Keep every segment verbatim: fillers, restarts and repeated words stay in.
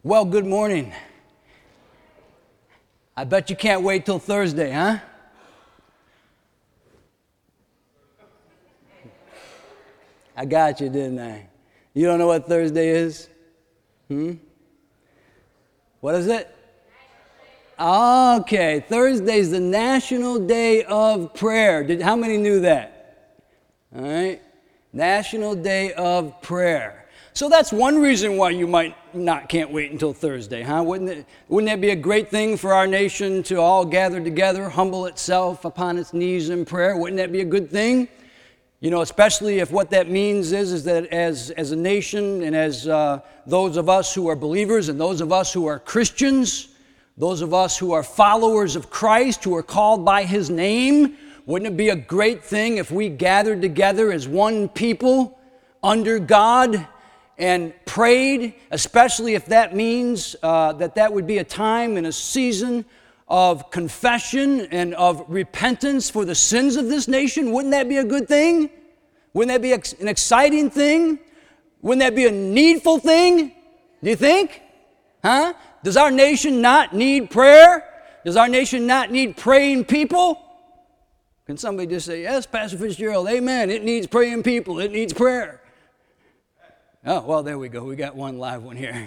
Well, good morning. I bet you can't wait till Thursday, huh? I got you, didn't I? You don't know what Thursday is? Hmm? What is it? Okay, Thursday's the National Day of Prayer. Did, how many knew that? All right, National Day of Prayer. So that's one reason why you might not can't wait until Thursday, huh? Wouldn't it, wouldn't that be a great thing for our nation to all gather together, humble itself upon its knees in prayer? Wouldn't that be a good thing? You know, especially if what that means is, is that as, as a nation and as uh, those of us who are believers and those of us who are Christians, those of us who are followers of Christ, who are called by His name, wouldn't it be a great thing if we gathered together as one people under God and prayed, especially if that means uh, that that would be a time and a season of confession and of repentance for the sins of this nation? Wouldn't that be a good thing? Wouldn't that be an exciting thing? Wouldn't that be a needful thing? Do you think? Huh? Does our nation not need prayer? Does our nation not need praying people? Can somebody just say, yes, Pastor Fitzgerald, amen, it needs praying people, it needs prayer. Oh, well, there we go. We got one live one here.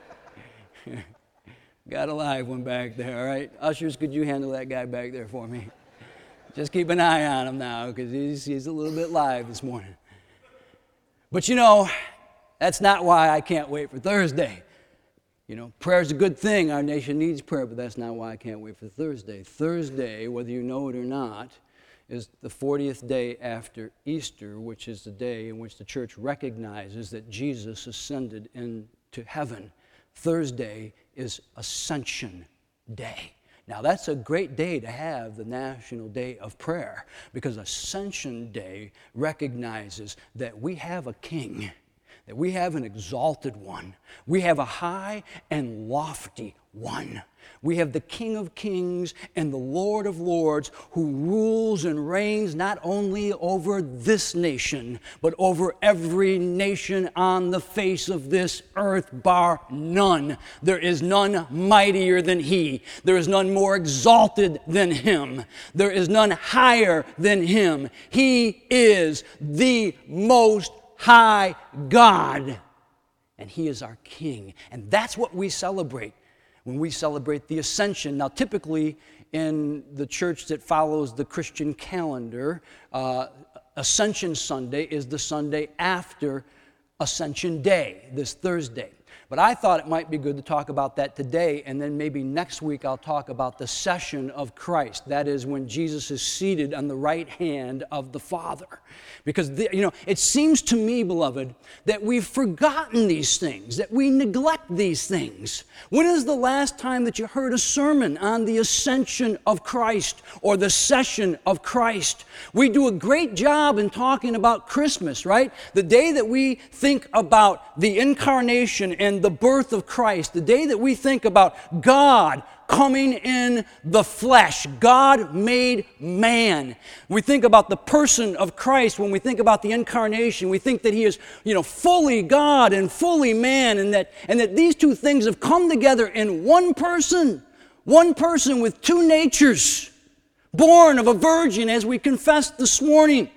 Got a live one back there, all right? Ushers, could you handle that guy back there for me? Just keep an eye on him now because he's, he's a little bit live this morning. But you know, that's not why I can't wait for Thursday. You know, prayer's a good thing. Our nation needs prayer, but that's not why I can't wait for Thursday. Thursday, whether you know it or not, is the fortieth day after Easter, which is the day in which the church recognizes that Jesus ascended into heaven. Thursday is Ascension Day. Now, that's a great day to have the National Day of Prayer, because Ascension Day recognizes that we have a king, that we have an exalted one. We have a high and lofty one. We have the King of Kings and the Lord of Lords who rules and reigns not only over this nation, but over every nation on the face of this earth, bar none. There is none mightier than He. There is none more exalted than Him. There is none higher than Him. He is the most high God, and He is our King. And that's what we celebrate when we celebrate the Ascension. Now, typically in the church that follows the Christian calendar, uh, Ascension Sunday is the Sunday after Ascension Day, this Thursday. But I thought it might be good to talk about that today, and then maybe next week I'll talk about the session of Christ. That is when Jesus is seated on the right hand of the Father. Because, the, you know, it seems to me, beloved, that we've forgotten these things, that we neglect these things. When is the last time that you heard a sermon on the ascension of Christ or the session of Christ? We do a great job in talking about Christmas, right? The day that we think about the incarnation and the birth of Christ, the day that we think about God coming in the flesh, God made man. We think about the person of Christ when we think about the incarnation. We think that He is, you know, fully God and fully man, and that and that these two things have come together in one person, one person with two natures, born of a virgin, as we confessed this morning.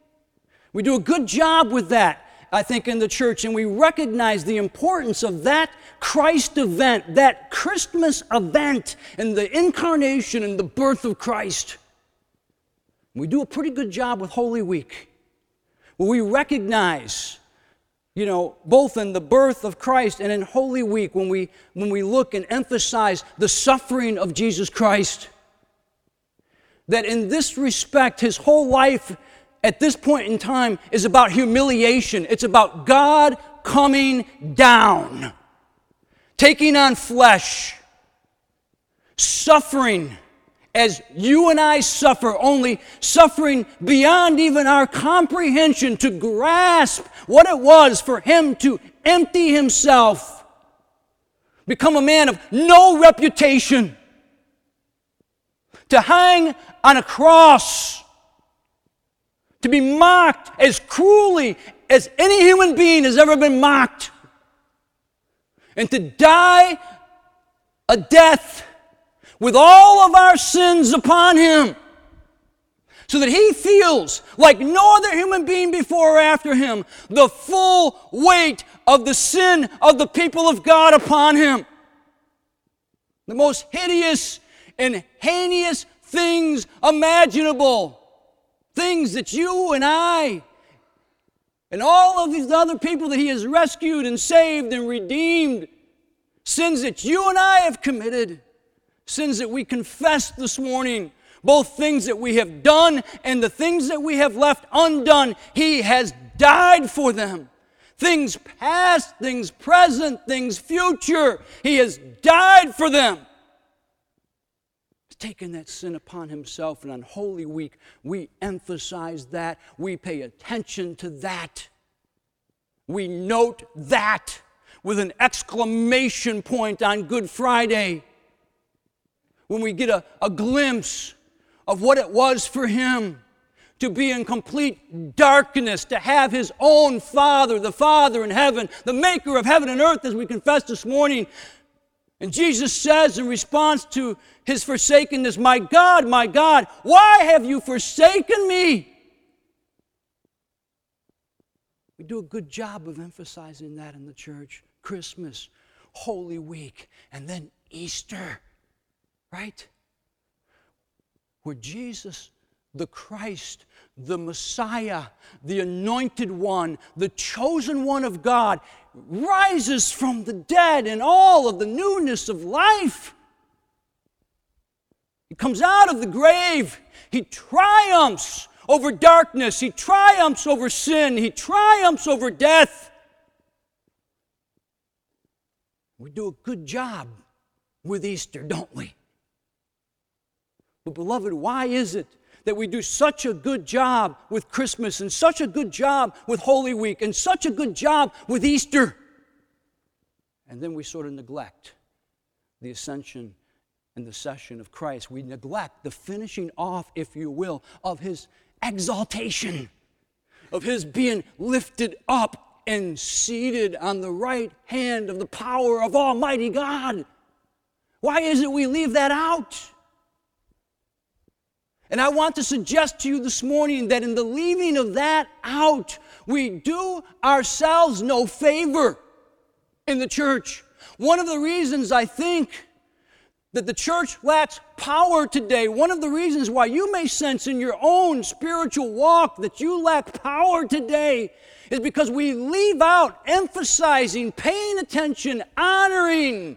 We do a good job with that, I think, in the church, and we recognize the importance of that Christ event, that Christmas event, and the incarnation and the birth of Christ. We do a pretty good job with Holy Week, where we recognize, you know, both in the birth of Christ and in Holy Week, when we, when we look and emphasize the suffering of Jesus Christ, that in this respect, His whole life at this point in time is about humiliation. It's about God coming down, taking on flesh, suffering as you and I suffer, only suffering beyond even our comprehension, to grasp what it was for Him to empty Himself, become a man of no reputation, to hang on a cross, to be mocked as cruelly as any human being has ever been mocked, and to die a death with all of our sins upon him, so that he feels like no other human being before or after him the full weight of the sin of the people of God upon him. The most hideous and heinous things imaginable. Things that you and I and all of these other people that he has rescued and saved and redeemed, sins that you and I have committed, sins that we confess this morning, both things that we have done and the things that we have left undone, he has died for them. Things past, things present, things future, he has died for them. He's taken that sin upon himself, and on Holy Week, we emphasize that. We pay attention to that. We note that with an exclamation point on Good Friday, when we get a, a glimpse of what it was for him to be in complete darkness, to have his own Father, the Father in heaven, the maker of heaven and earth, as we confessed this morning. And Jesus says in response to his forsakenness, "My God, my God, why have you forsaken me?" We do a good job of emphasizing that in the church. Christmas, Holy Week, and then Easter, right? Where Jesus, the Christ, the Messiah, the Anointed One, the chosen one of God, rises from the dead in all of the newness of life. He comes out of the grave. He triumphs over darkness. He triumphs over sin. He triumphs over death. We do a good job with Easter, don't we? But beloved, why is it that we do such a good job with Christmas and such a good job with Holy Week and such a good job with Easter, and then we sort of neglect the ascension and the session of Christ? We neglect the finishing off, if you will, of his exaltation, of his being lifted up and seated on the right hand of the power of Almighty God. Why is it we leave that out? And I want to suggest to you this morning that in the leaving of that out, we do ourselves no favor in the church. One of the reasons I think that the church lacks power today, one of the reasons why you may sense in your own spiritual walk that you lack power today, is because we leave out emphasizing, paying attention, honoring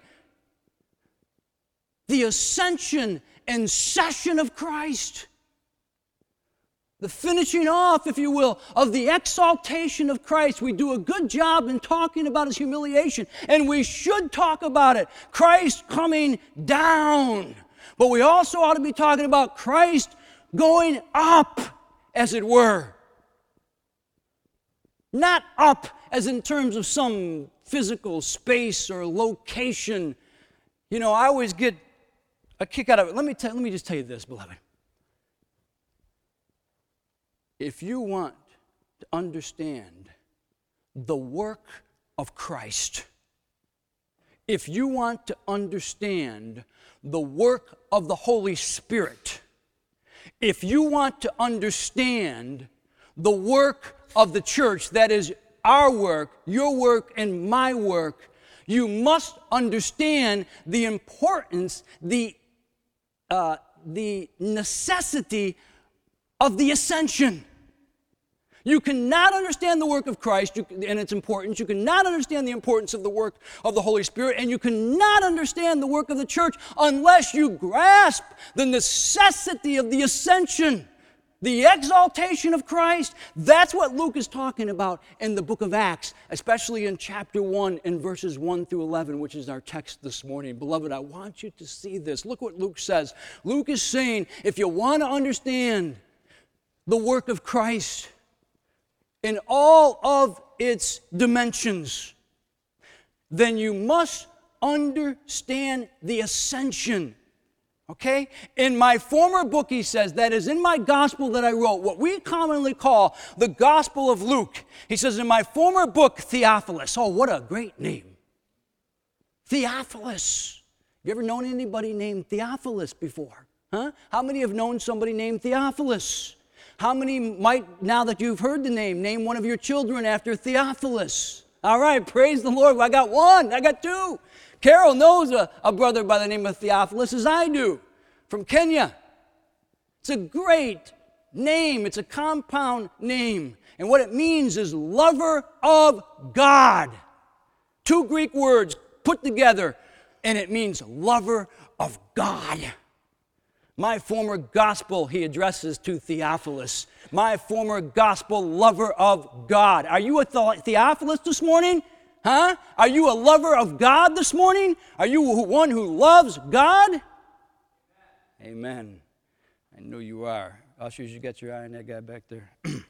the ascension and session of Christ. The finishing off, if you will, of the exaltation of Christ. We do a good job in talking about his humiliation, and we should talk about it. Christ coming down. But we also ought to be talking about Christ going up, as it were. Not up as in terms of some physical space or location. You know, I always get a kick out of it. Let me tell, let me just tell you this, beloved. If you want to understand the work of Christ, if you want to understand the work of the Holy Spirit, if you want to understand the work of the church, that is our work, your work, and my work, you must understand the importance, the uh, the necessity of the ascension. You cannot understand the work of Christ you, and its importance. You cannot understand the importance of the work of the Holy Spirit, and you cannot understand the work of the church unless you grasp the necessity of the ascension, the exaltation of Christ. That's what Luke is talking about in the book of Acts, especially in chapter one and verses one through eleven, which is our text this morning. Beloved, I want you to see this. Look what Luke says. Luke is saying, if you want to understand the work of Christ in all of its dimensions, then you must understand the ascension. Okay? In my former book, he says, that is in my gospel that I wrote, what we commonly call the Gospel of Luke. He says, in my former book, Theophilus. Oh, what a great name. Theophilus. You ever known anybody named Theophilus before? Huh? How many have known somebody named Theophilus? How many might, now that you've heard the name, name one of your children after Theophilus? All right, praise the Lord. I got one. I got two. Carol knows a, a brother by the name of Theophilus, as I do, from Kenya. It's a great name. It's a compound name. And what it means is lover of God. Two Greek words put together, and it means lover of God. My former gospel, he addresses to Theophilus. My former gospel lover of God. Are you a Theophilus this morning? Huh? Are you a lover of God this morning? Are you one who loves God? Amen. I know you are. Ushers, you got your eye on that guy back there?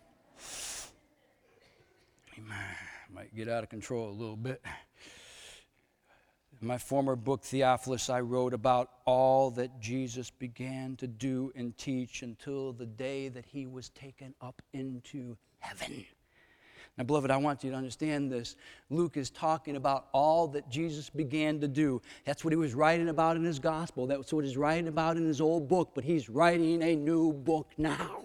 Amen. Might get out of control a little bit. In my former book, Theophilus, I wrote about all that Jesus began to do and teach until the day that he was taken up into heaven. Now, beloved, I want you to understand this. Luke is talking about all that Jesus began to do. That's what he was writing about in his gospel. That's what he's writing about in his old book, but he's writing a new book now.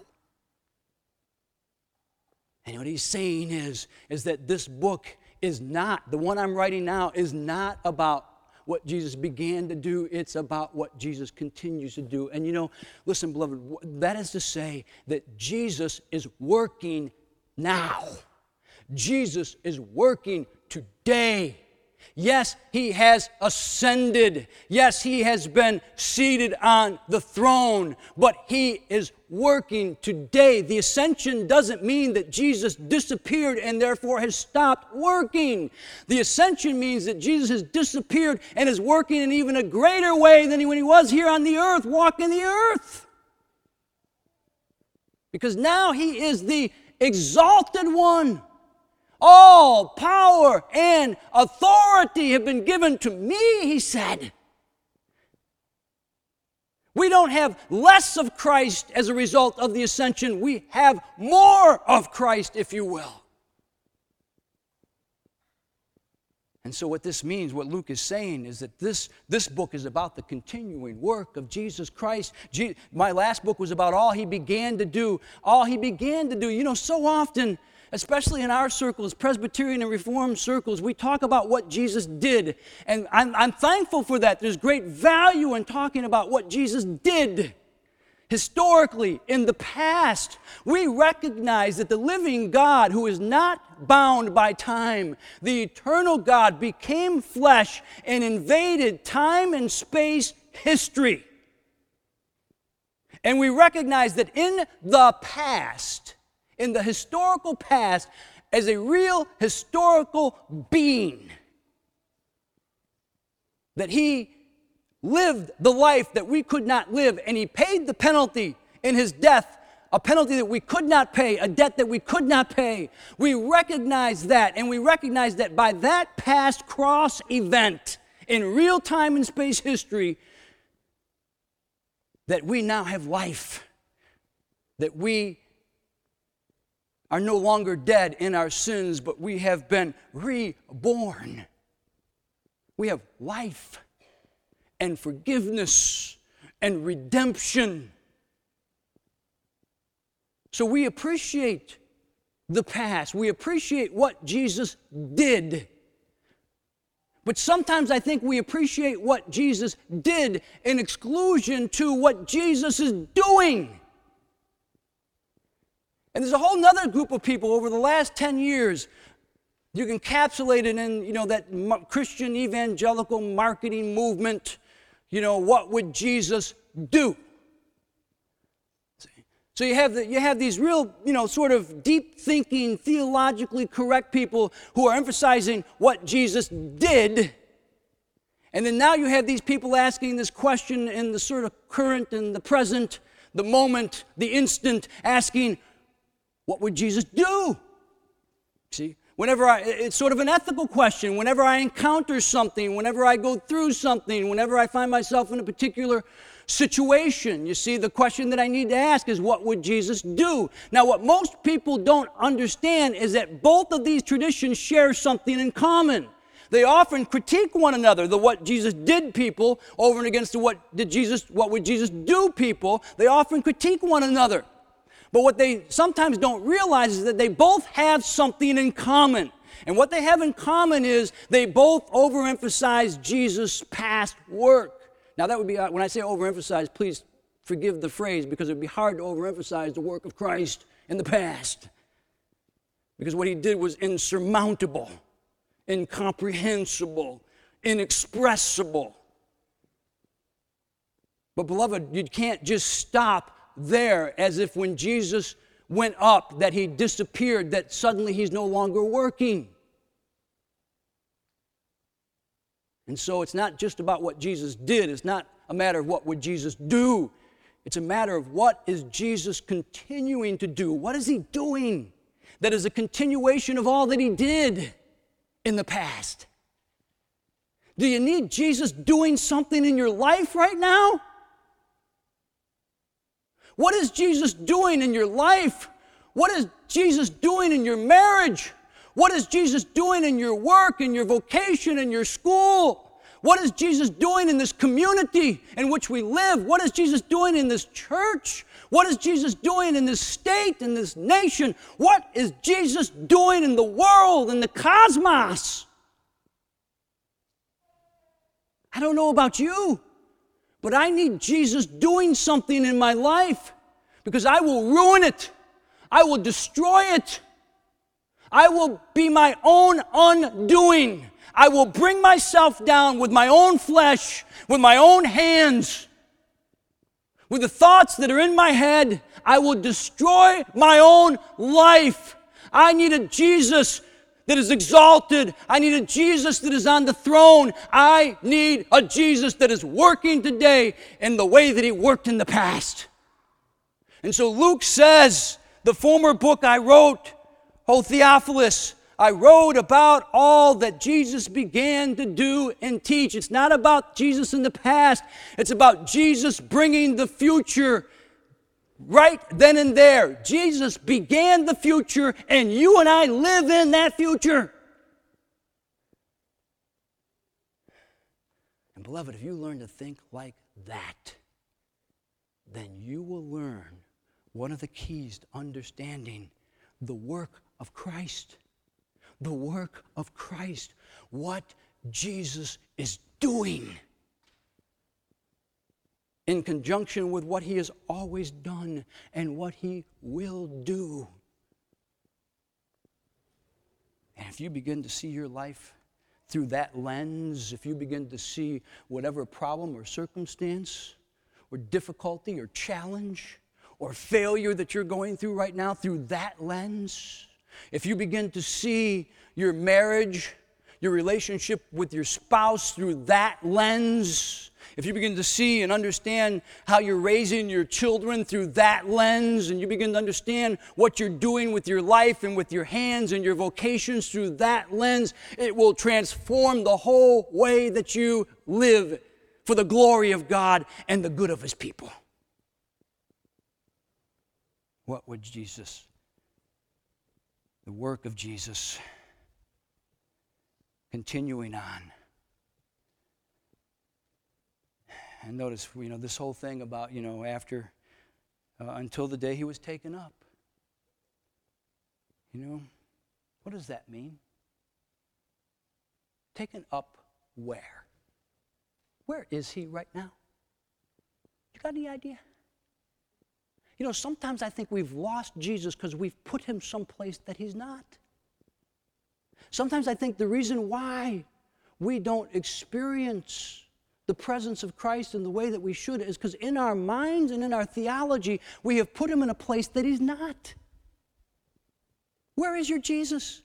And what he's saying is, is that this book is not, the one I'm writing now is not about what Jesus began to do. It's about what Jesus continues to do. And you know, listen, beloved, that is to say that Jesus is working now. Jesus is working today. Yes, he has ascended. Yes, he has been seated on the throne, but he is working today. The ascension doesn't mean that Jesus disappeared and therefore has stopped working. The ascension means that Jesus has disappeared and is working in even a greater way than when he was here on the earth, walking the earth. Because now he is the exalted one. All power and authority have been given to me, he said. We don't have less of Christ as a result of the ascension. We have more of Christ, if you will. And so what this means, what Luke is saying, is that this, this book is about the continuing work of Jesus Christ. Je- My last book was about all he began to do. All he began to do. You know, so often, especially in our circles, Presbyterian and Reformed circles, we talk about what Jesus did. And I'm, I'm thankful for that. There's great value in talking about what Jesus did. Historically, in the past, we recognize that the living God, who is not bound by time, the eternal God, became flesh and invaded time and space history. And we recognize that in the past, in the historical past, as a real historical being, that he lived the life that we could not live, and he paid the penalty in his death, a penalty that we could not pay, a debt that we could not pay. We recognize that, and we recognize that by that past cross event in real time and space history, that we now have life, that we are no longer dead in our sins, but we have been reborn. We have life and forgiveness and redemption. So we appreciate the past. We appreciate what Jesus did. But sometimes I think we appreciate what Jesus did in exclusion to what Jesus is doing. And there's a whole other group of people over the last ten years. You can encapsulate it in, you know, that Christian evangelical marketing movement. You know, what would Jesus do? So you have the, you have these real, you know, sort of deep thinking, theologically correct people who are emphasizing what Jesus did. And then now you have these people asking this question in the sort of current and the present, the moment, the instant, asking, what would Jesus do? See, whenever I, it's sort of an ethical question. Whenever I encounter something, whenever I go through something, whenever I find myself in a particular situation, you see, the question that I need to ask is, what would Jesus do? Now, what most people don't understand is that both of these traditions share something in common. They often critique one another, the what Jesus did people over and against the what did Jesus, what would Jesus do people. They often critique one another. But what they sometimes don't realize is that they both have something in common. And what they have in common is they both overemphasize Jesus' past work. Now that would be, when I say overemphasize, please forgive the phrase, because it would be hard to overemphasize the work of Christ in the past. Because what he did was insurmountable, incomprehensible, inexpressible. But beloved, you can't just stop there as if when Jesus went up that he disappeared, that suddenly he's no longer working. And so it's not just about what Jesus did. It's not a matter of what would Jesus do. It's a matter of what is Jesus continuing to do. What is he doing that is a continuation of all that he did in the past? Do you need Jesus doing something in your life right now? What is Jesus doing in your life? What is Jesus doing in your marriage? What is Jesus doing in your work, in your vocation, in your school? What is Jesus doing in this community in which we live? What is Jesus doing in this church? What is Jesus doing in this state, in this nation? What is Jesus doing in the world, in the cosmos? I don't know about you, but I need Jesus doing something in my life, because I will ruin it. I will destroy it. I will be my own undoing. I will bring myself down with my own flesh, with my own hands, with the thoughts that are in my head. I will destroy my own life. I need a Jesus that is exalted. I need a Jesus that is on the throne. I need a Jesus that is working today in the way that he worked in the past. And so Luke says, the former book I wrote, O Theophilus, I wrote about all that Jesus began to do and teach. It's not about Jesus in the past. It's about Jesus bringing the future right then and there. Jesus began the future, and you and I live in that future. And beloved, if you learn to think like that, then you will learn one of the keys to understanding the work of Christ. The work of Christ. What Jesus is doing in conjunction with what he has always done and what he will do. And if you begin to see your life through that lens, if you begin to see whatever problem or circumstance or difficulty or challenge or failure that you're going through right now through that lens, if you begin to see your marriage, your relationship with your spouse through that lens, if you begin to see and understand how you're raising your children through that lens, and you begin to understand what you're doing with your life and with your hands and your vocations through that lens, it will transform the whole way that you live for the glory of God and the good of his people. What would Jesus, the work of Jesus, continuing on. And notice, you know, this whole thing about, you know, after, uh, until the day he was taken up. You know, what does that mean? Taken up where? Where is he right now? You got any idea? You know, sometimes I think we've lost Jesus because we've put him someplace that he's not. Sometimes I think the reason why we don't experience the presence of Christ in the way that we should is because in our minds and in our theology, we have put him in a place that he's not. Where is your Jesus?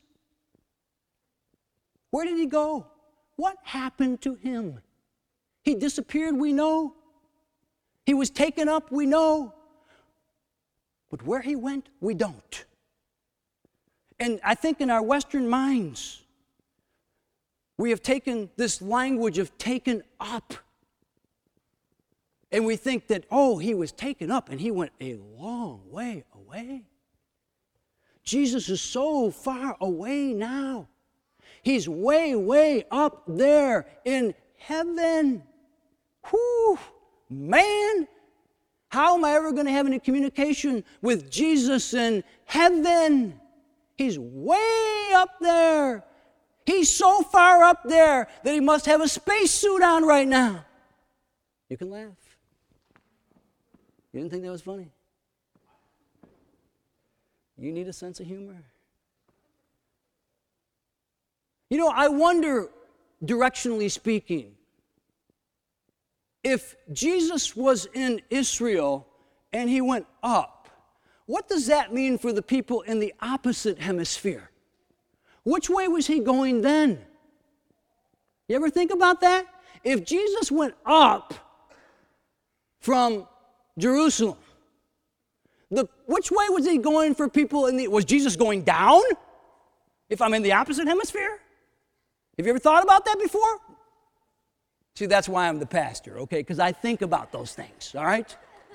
Where did he go? What happened to him? He disappeared, we know. He was taken up, we know. But where he went, we don't. And I think in our Western minds, we have taken this language of taken up. And we think that, oh, he was taken up and he went a long way away. Jesus is so far away now. He's way, way up there in heaven. Whew, man, how am I ever going to have any communication with Jesus in heaven? He's way up there. He's so far up there that he must have a spacesuit on right now. You can laugh. You didn't think that was funny? You need a sense of humor. You know, I wonder, directionally speaking, if Jesus was in Israel and he went up, what does that mean for the people in the opposite hemisphere? Which way was he going then? You ever think about that? If Jesus went up from Jerusalem, the, which way was he going for people in the, was Jesus going down? If I'm in the opposite hemisphere? Have you ever thought about that before? See, that's why I'm the pastor, okay? Because I think about those things, all right?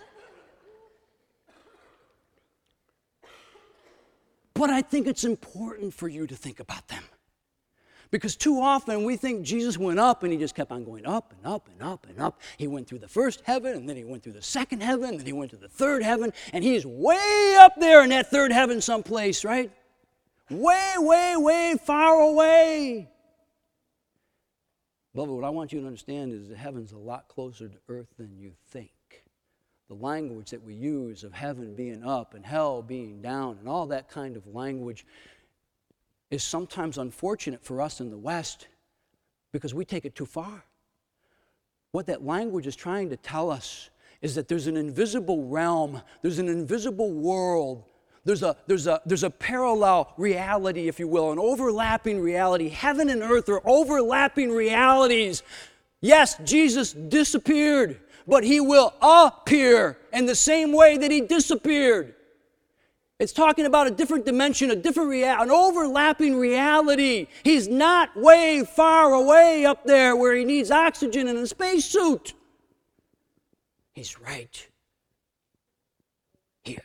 But I think it's important for you to think about them. Because too often we think Jesus went up and he just kept on going up and up and up and up. He went through the first heaven and then he went through the second heaven and then he went to the third heaven and he's way up there in that third heaven someplace, right? Way, way, way far away. Beloved, what I want you to understand is that heaven's a lot closer to earth than you think. The language that we use of heaven being up and hell being down and all that kind of language is sometimes unfortunate for us in the West because we take it too far. What that language is trying to tell us is that there's an invisible realm, there's an invisible world, there's a, there's a, there's a parallel reality, if you will, an overlapping reality. Heaven and earth are overlapping realities. Yes, Jesus disappeared, but he will appear in the same way that he disappeared. It's talking about a different dimension, a different reality, an overlapping reality. He's not way far away up there where he needs oxygen in a spacesuit. He's right here.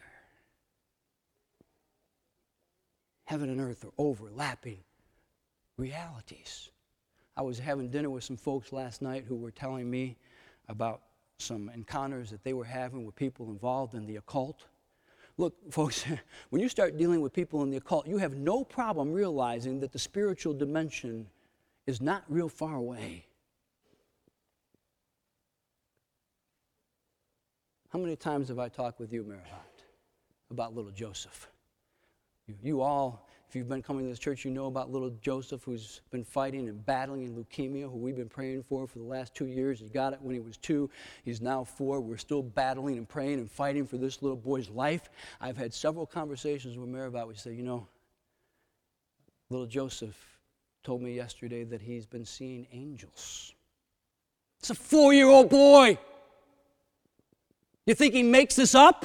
Heaven and earth are overlapping realities. I was having dinner with some folks last night who were telling me about some encounters that they were having with people involved in the occult. Look, folks, when you start dealing with people in the occult, you have no problem realizing that the spiritual dimension is not real far away. How many times have I talked with you, Marivant, about little Joseph? You, you all, if you've been coming to this church, you know about little Joseph who's been fighting and battling in leukemia, who we've been praying for for the last two years. He got it when he was two. He's now four. We're still battling and praying and fighting for this little boy's life. I've had several conversations with Marivant. We say, you know, little Joseph told me yesterday that he's been seeing angels. It's a four-year-old boy. You think he makes this up?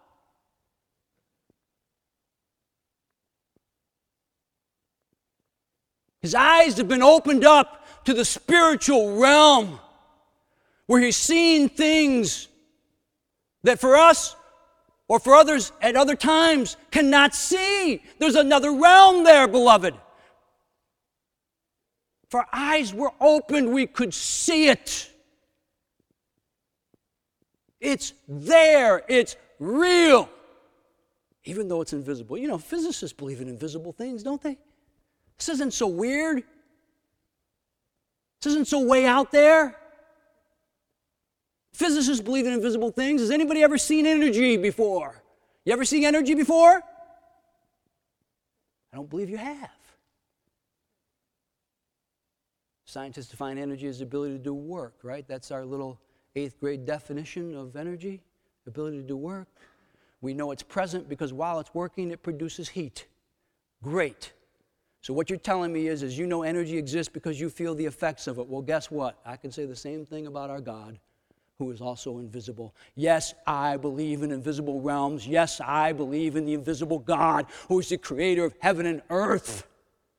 His eyes have been opened up to the spiritual realm where he's seeing things that for us or for others at other times cannot see. There's another realm there, beloved. If our eyes were opened, we could see it. It's there. It's real. Even though it's invisible. You know, physicists believe in invisible things, don't they? This isn't so weird. This isn't so way out there. Physicists believe in invisible things. Has anybody ever seen energy before? You ever seen energy before? I don't believe you have. Scientists define energy as the ability to do work, right? That's our little eighth grade definition of energy, ability to do work. We know it's present because while it's working, it produces heat. Great. So what you're telling me is, is you know energy exists because you feel the effects of it. Well, guess what? I can say the same thing about our God, who is also invisible. Yes, I believe in invisible realms. Yes, I believe in the invisible God, who is the creator of heaven and earth,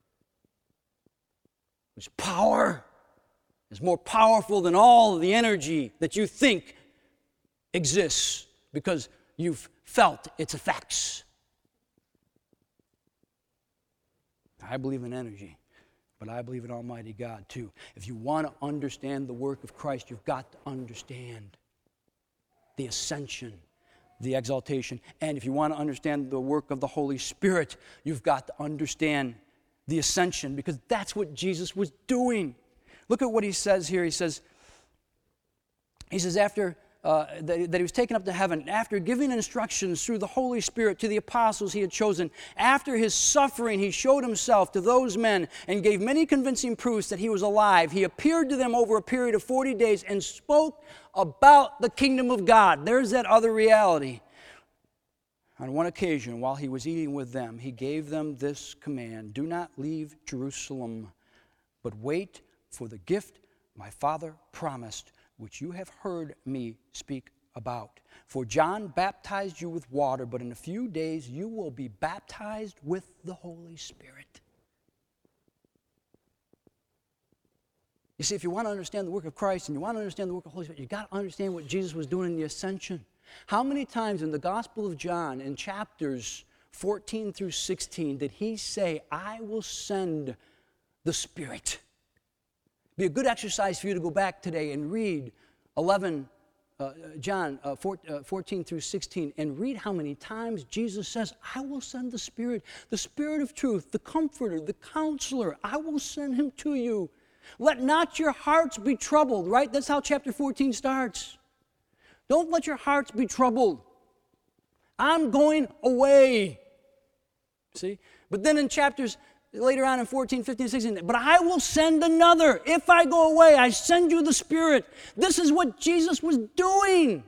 whose power is more powerful than all of the energy that you think exists because you've felt its effects. I believe in energy. but I believe in Almighty God too. If you want to understand the work of Christ, you've got to understand the ascension, the exaltation. And if you want to understand the work of the Holy Spirit, you've got to understand the ascension, because that's what Jesus was doing. Look at what he says here. He says, he says after uh, that, that he was taken up to heaven, after giving instructions through the Holy Spirit to the apostles he had chosen, after his suffering, he showed himself to those men and gave many convincing proofs that he was alive. He appeared to them over a period of forty days and spoke about the kingdom of God. There's that other reality. On one occasion, while he was eating with them, he gave them this command: do not leave Jerusalem, but wait for the gift my Father promised, which you have heard me speak about. For John baptized you with water, but in a few days you will be baptized with the Holy Spirit. You see, if you want to understand the work of Christ and you want to understand the work of the Holy Spirit, you've got to understand what Jesus was doing in the ascension. How many times in the Gospel of John, in chapters fourteen through sixteen, did he say, I will send the Spirit? It'd be a good exercise for you to go back today and read eleven, uh, John uh, fourteen through sixteen, and read how many times Jesus says, I will send the Spirit, the Spirit of truth, the Comforter, the Counselor. I will send him to you. Let not your hearts be troubled, right? That's how chapter fourteen starts. Don't let your hearts be troubled. I'm going away. See? But then in chapters later on in fourteen, fifteen, sixteen, but I will send another. If I go away, I send you the Spirit. This is what Jesus was doing.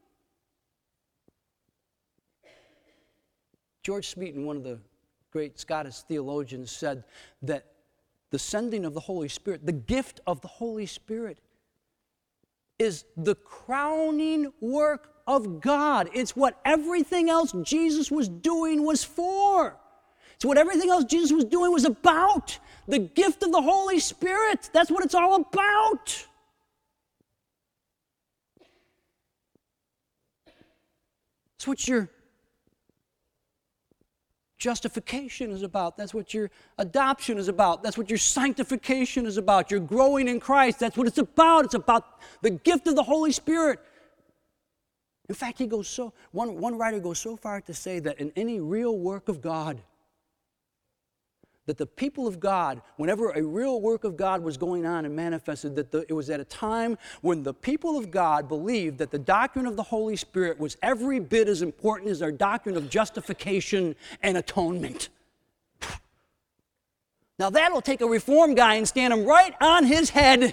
George Smeaton, one of the great Scottish theologians, said that the sending of the Holy Spirit, the gift of the Holy Spirit, is the crowning work of God. It's what everything else Jesus was doing was for. It's what everything else Jesus was doing was about. The gift of the Holy Spirit. That's what it's all about. It's what your justification is about. That's what your adoption is about. That's what your sanctification is about. You're growing in Christ. That's what it's about. It's about the gift of the Holy Spirit. In fact, he goes so one, one writer goes so far to say that in any real work of God, that the people of God, whenever a real work of God was going on and manifested, that the, it was at a time when the people of God believed that the doctrine of the Holy Spirit was every bit as important as our doctrine of justification and atonement. Now that'll take a reform guy and stand him right on his head.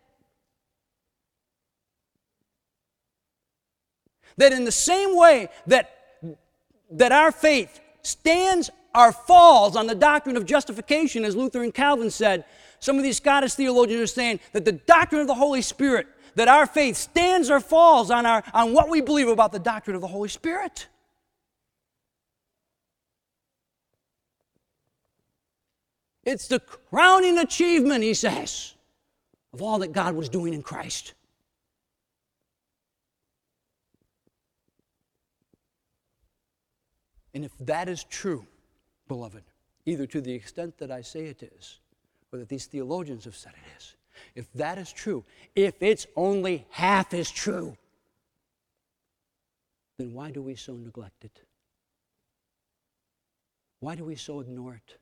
That in the same way that, that our faith stands or falls on the doctrine of justification, as Luther and Calvin said, some of these Scottish theologians are saying that the doctrine of the Holy Spirit, that our faith stands or falls on, our, on what we believe about the doctrine of the Holy Spirit. It's the crowning achievement, he says, of all that God was doing in Christ. And if that is true, beloved, either to the extent that I say it is, or that these theologians have said it is, if that is true, if it's only half as true, then why do we so neglect it? Why do we so ignore it?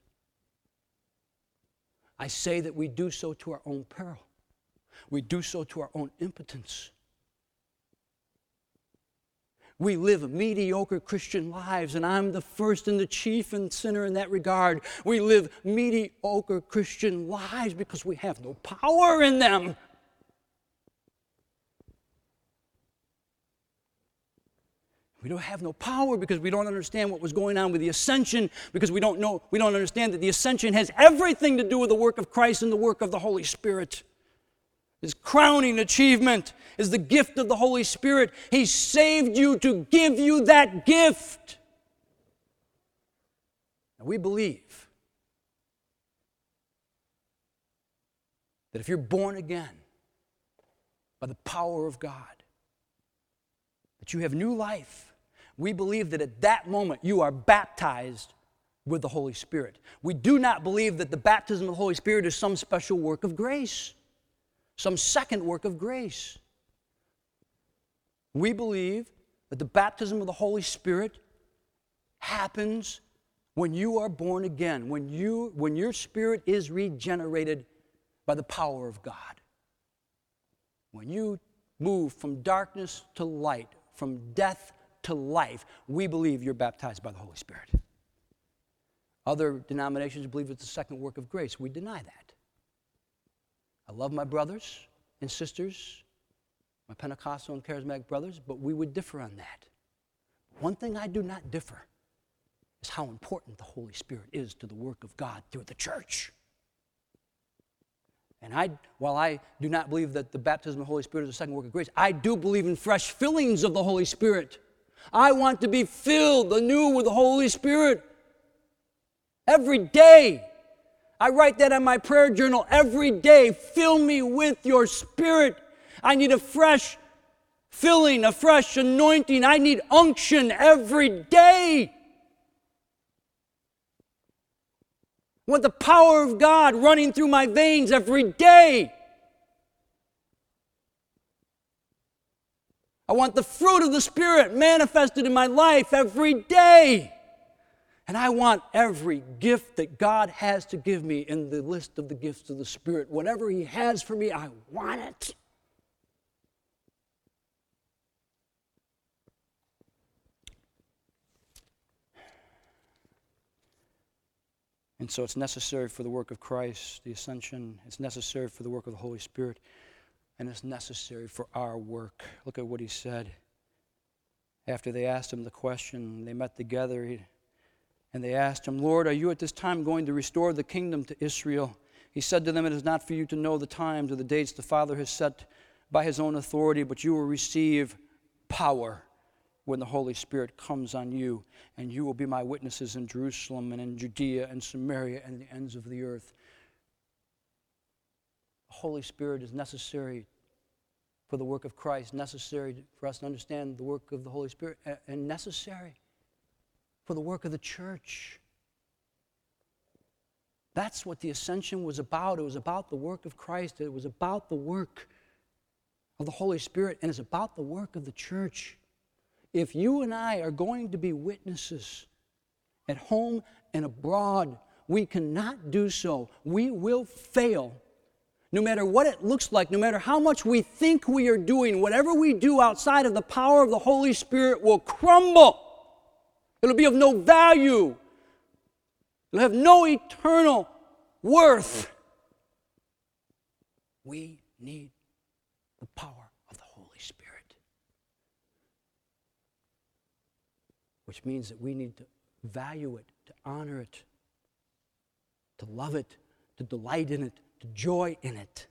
I say that we do so to our own peril. We do so to our own impotence. We live mediocre Christian lives, and I'm the first and the chief and sinner in that regard. We live mediocre Christian lives because we have no power in them. We don't have no power because we don't understand what was going on with the ascension, because we don't know, we don't understand that the ascension has everything to do with the work of Christ and the work of the Holy Spirit. His crowning achievement is the gift of the Holy Spirit. He saved you to give you that gift. Now we believe that if you're born again by the power of God, that you have new life. We believe that at that moment you are baptized with the Holy Spirit. We do not believe that the baptism of the Holy Spirit is some special work of grace, some second work of grace. We believe that the baptism of the Holy Spirit happens when you are born again, when you, when your spirit is regenerated by the power of God. When you move from darkness to light, from death to life, we believe you're baptized by the Holy Spirit. Other denominations believe it's the second work of grace. We deny that. I love my brothers and sisters, my Pentecostal and charismatic brothers, but we would differ on that. One thing I do not differ is how important the Holy Spirit is to the work of God through the church. And I, while I do not believe that the baptism of the Holy Spirit is the second work of grace, I do believe in fresh fillings of the Holy Spirit. I want to be filled anew with the Holy Spirit every day. I write that on my prayer journal every day. Fill me with your Spirit. I need a fresh filling, a fresh anointing. I need unction every day. I want the power of God running through my veins every day. I want the fruit of the Spirit manifested in my life every day. And I want every gift that God has to give me in the list of the gifts of the Spirit. Whatever He has for me, I want it. And so it's necessary for the work of Christ, the ascension. It's necessary for the work of the Holy Spirit. And it's necessary for our work. Look at what he said. After they asked him the question, they met together, and they asked him, Lord, are you at this time going to restore the kingdom to Israel? He said to them, it is not for you to know the times or the dates the Father has set by His own authority, but you will receive power when the Holy Spirit comes on you, and you will be my witnesses in Jerusalem and in Judea and Samaria and the ends of the earth. The Holy Spirit is necessary for the work of Christ, necessary for us to understand the work of the Holy Spirit, and necessary for the work of the church. That's what the ascension was about. It was about the work of Christ. It was about the work of the Holy Spirit, and it's about the work of the church. If you and I are going to be witnesses at home and abroad, we cannot do so. We will fail. No matter what it looks like, no matter how much we think we are doing, whatever we do outside of the power of the Holy Spirit will crumble. It'll be of no value. It'll have no eternal worth. We need the power of the Holy Spirit. Which means that we need to value it, to honor it, to love it, to delight in it, to joy in it.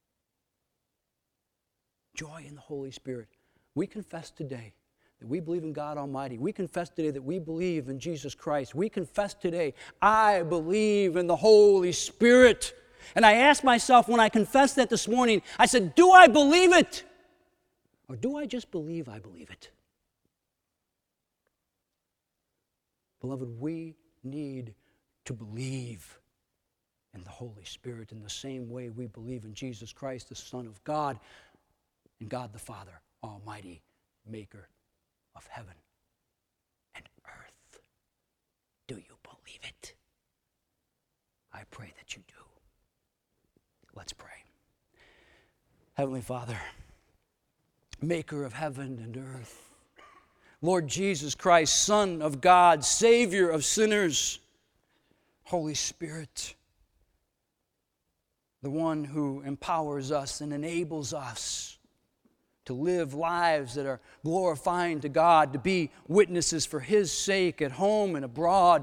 Joy in the Holy Spirit. We confess today that we believe in God Almighty. We confess today that we believe in Jesus Christ. We confess today, I believe in the Holy Spirit. And I asked myself when I confessed that this morning, I said, do I believe it? Or do I just believe I believe it? Beloved, we need to believe in the Holy Spirit in the same way we believe in Jesus Christ, the Son of God, and God the Father, Almighty, Maker of heaven and earth. Do you believe it? I pray that you do. Let's pray. Heavenly Father, Maker of heaven and earth, Lord Jesus Christ, Son of God, Savior of sinners, Holy Spirit, the one who empowers us and enables us to live lives that are glorifying to God, to be witnesses for His sake at home and abroad.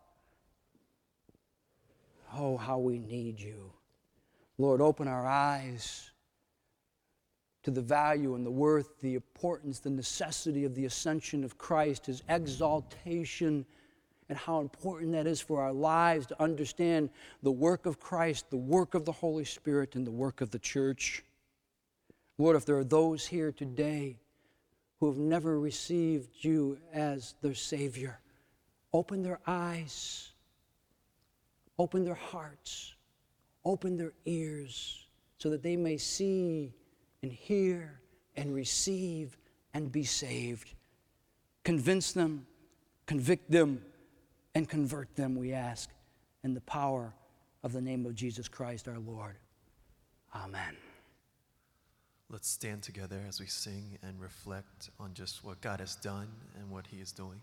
Oh, how we need you. Lord, open our eyes to the value and the worth, the importance, the necessity of the ascension of Christ, His exaltation, and how important that is for our lives to understand the work of Christ, the work of the Holy Spirit, and the work of the church. Lord, if there are those here today who have never received you as their Savior, Open their eyes, open their hearts, open their ears, so that they may see and hear and receive and be saved. Convince them, convict them, and convert them, we ask, in the power of the name of Jesus Christ our Lord. Amen. Let's stand together as we sing and reflect on just what God has done and what he is doing.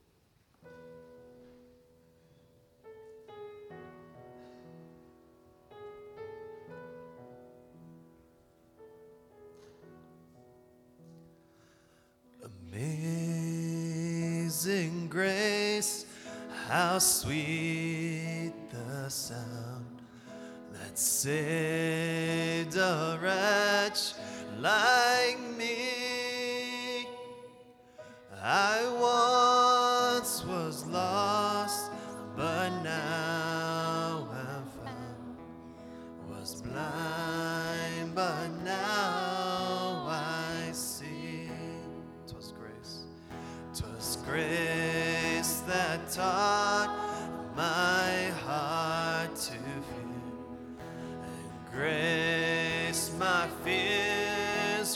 Amazing grace, how sweet the sound that saved a wretch like me. I once was lost, but now am found. Was blind, but now I see. 'Twas grace, 'twas grace that taught my heart to fear, and grace my fears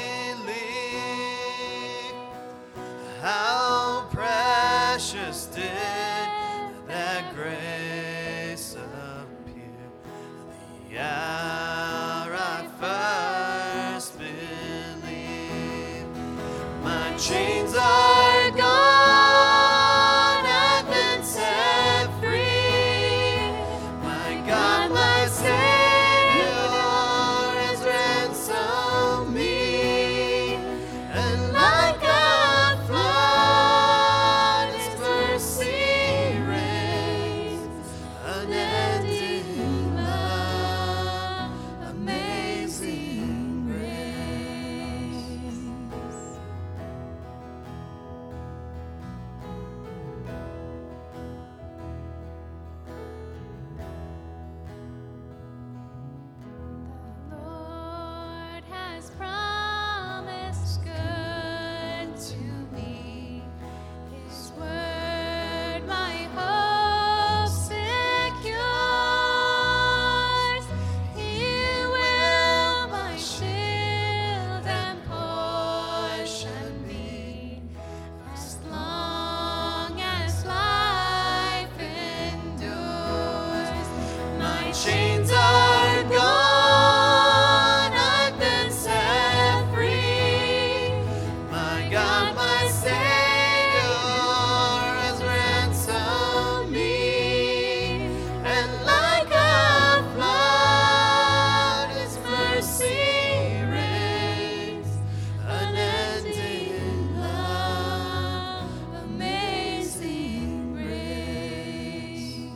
relieve. How precious did that grace appear the hour I first believed. My chains are gone, I've been set free. My God, my Savior has ransomed me, and like a flood His mercy reigns, unending love, amazing grace. The Lord has promised good to me. His word my hope secures. He will my shield and portion be, as long as life endures. My chains are gone, I've been set free. My God, my Savior has ransomed me, and like a flood His mercy reigns, unending love, amazing grace.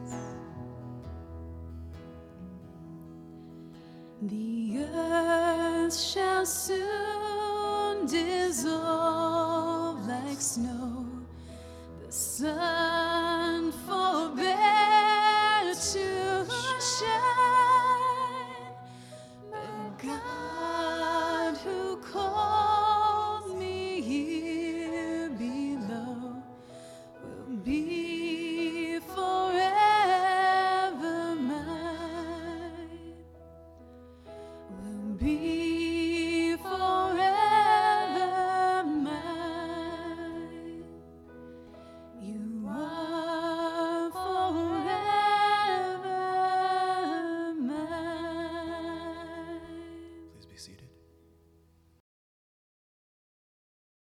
The earth shall soon dissolve like snow. The sun forbear to shine. But God who called me here below will be forever mine. Will be